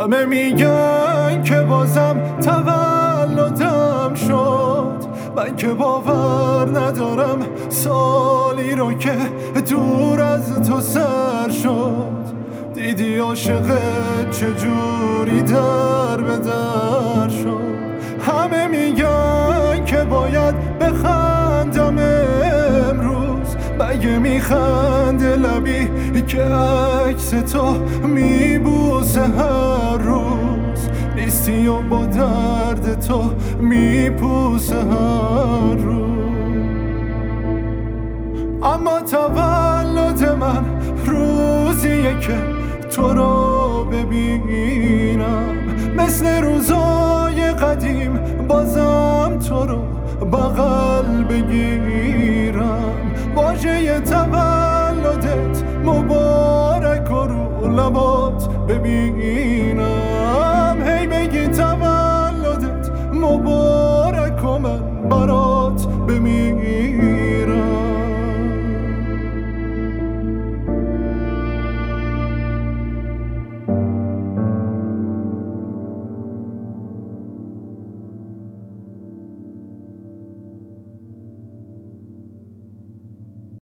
همه میگن که بازم تولدم شد، من که باور ندارم سالی رو که دور از تو سر شد. دیدی عاشقت چجوری در به در شد. همه میگن که باید بخندم امروز، مگه میخنده لبی که عکس تو میبوسه هر روز؟ نیستی و با درد تو میپوسه هر روز. اما تولد من روزیه که تو رو ببینم، مثل روزای قدیم بازم تو رو بغل بگیرم. واژه تولدت مبارک و رو لبات ببینم. هی بگی تولدت مبارک و من برات بمیرم.